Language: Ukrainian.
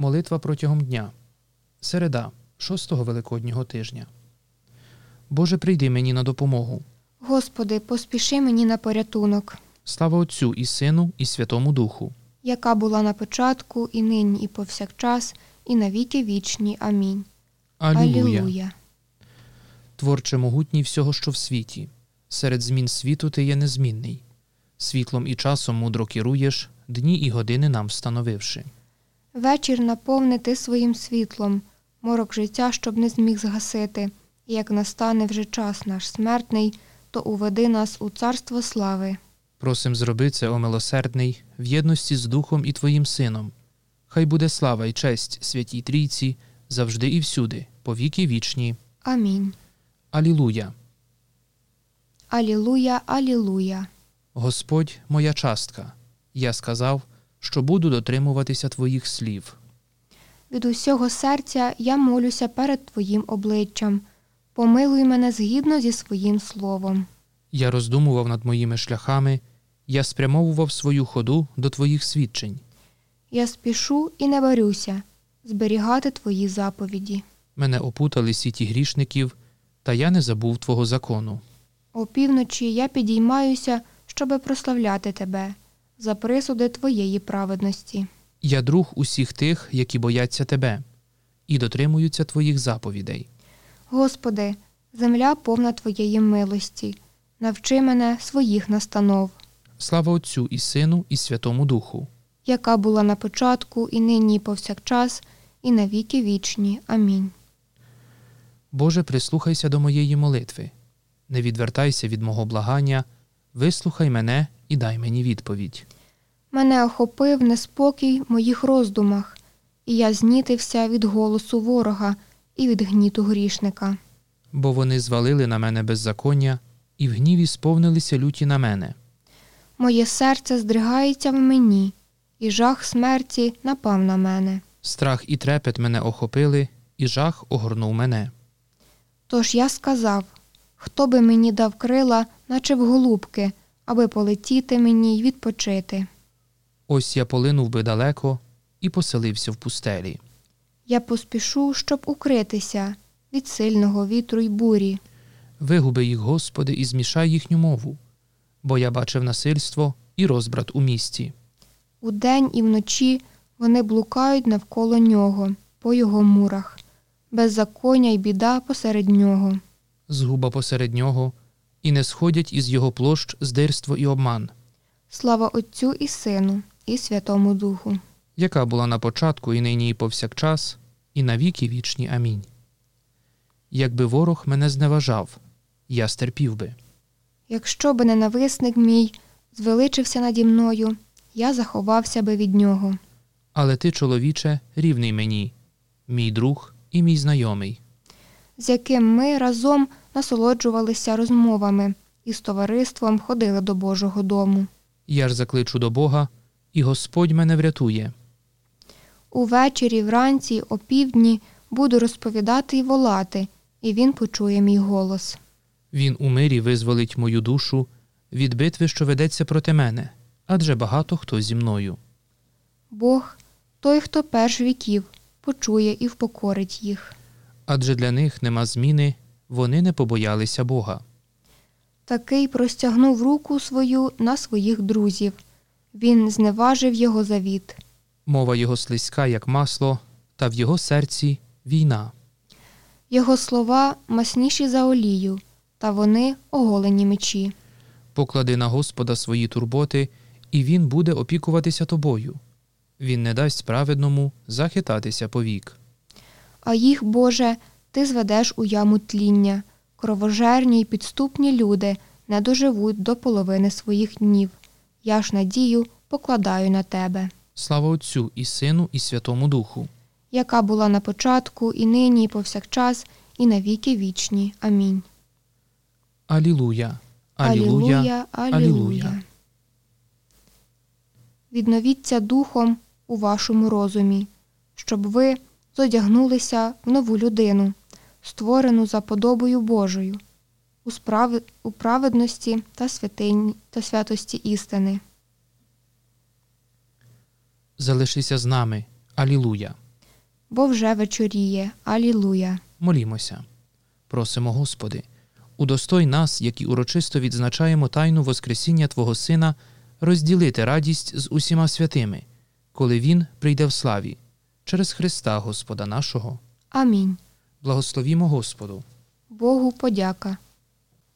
Молитва протягом дня. Середа, 6-го Великоднього тижня. Боже, прийди мені на допомогу. Господи, поспіши мені на порятунок. Слава Отцю і Сину, і Святому Духу. Яка була на початку, і нині, і повсякчас, і на віки вічні. Амінь. Алілуя. Творче могутній всього, що в світі. Серед змін світу ти є незмінний. Світлом і часом мудро керуєш, дні і години нам встановивши. Вечір наповни ти своїм світлом, морок життя, щоб не зміг згасити. І як настане вже час наш смертний, то уведи нас у царство слави. Просим зроби це, о милосердний, в єдності з Духом і Твоїм Сином. Хай буде слава і честь Святій Трійці, завжди і всюди, по віки вічні. Амінь. Алілуя. Алілуя, алілуя. Господь – моя частка. Я сказав, що буду дотримуватися Твоїх слів. Від усього серця я молюся перед Твоїм обличчям. Помилуй мене згідно зі своїм словом. Я роздумував над моїми шляхами, я спрямовував свою ходу до Твоїх свідчень. Я спішу і не варюся зберігати Твої заповіді. Мене опутали сіті грішників, та я не забув Твого закону. Опівночі я підіймаюся, щоби прославляти Тебе за присуди Твоєї праведності. Я друг усіх тих, які бояться Тебе, і дотримуються Твоїх заповідей. Господи, земля повна Твоєї милості. Навчи мене своїх настанов. Слава Отцю і Сину, і Святому Духу. Яка була на початку, і нині, і повсякчас, і на віки вічні. Амінь. Боже, прислухайся до моєї молитви. Не відвертайся від мого благання, вислухай мене і дай мені відповідь. Мене охопив неспокій в моїх роздумах, і я знітився від голосу ворога і від гніту грішника. Бо вони звалили на мене беззаконня, і в гніві сповнилися люті на мене. Моє серце здригається в мені, і жах смерті напав на мене. Страх і трепет мене охопили, і жах огорнув мене. Тож я сказав, хто би мені дав крила, наче в голубки, аби полетіти мені й відпочити. Ось я полинув би далеко і поселився в пустелі. Я поспішу, щоб укритися від сильного вітру й бурі. Вигуби їх, Господи, і змішай їхню мову, бо я бачив насильство і розбрат у місті. Удень і вночі вони блукають навколо нього, по його мурах. Беззаконня й біда посеред нього. Згуба посеред нього, і не сходять із його площ здирство і обман. Слава Отцю і Сину, і Святому Духу. Яка була на початку, і нині, і повсякчас, і на віки вічні. Амінь. Якби ворог мене зневажав, я стерпів би. Якщо би ненависник мій звеличився наді мною, я заховався би від нього. Але ти, чоловіче, рівний мені, мій друг і мій знайомий. З яким ми разом насолоджувалися розмовами і з товариством ходили до Божого дому. Я ж закличу до Бога, і Господь мене врятує. Увечері, вранці, опівдні буду розповідати й волати, і він почує мій голос. Він у мирі визволить мою душу від битви, що ведеться проти мене, адже багато хто зі мною. Бог, той, хто перш віків, почує і впокорить їх. Адже для них нема зміни, вони не побоялися Бога. Такий простягнув руку свою на своїх друзів. Він зневажив його завіт. Мова його слизька, як масло, та в його серці війна. Його слова масніші за олію, та вони оголені мечі. Поклади на Господа свої турботи, і Він буде опікуватися тобою. Він не дасть праведному захитатися повік. А їх, Боже, ти зведеш у яму тління. Кровожерні й підступні люди не доживуть до половини своїх днів. Я ж надію покладаю на Тебе. Слава Отцю і Сину, і Святому Духу. Яка була на початку, і нині, і повсякчас, і на віки вічні. Амінь. Алілуя, алілуя, алілуя. Відновіться духом у вашому розумі, щоб ви зодягнулися в нову людину, створену за подобою Божою, у праведності та святості істини. Залишися з нами. Алілуя. бо вже вечоріє. Алілуя. Молімося. Просимо, Господи, удостой нас, які урочисто відзначаємо тайну Воскресіння Твого Сина, розділити радість з усіма святими, коли Він прийде в славі, через Христа Господа нашого. Амінь. Благословімо Господу. Богу подяка.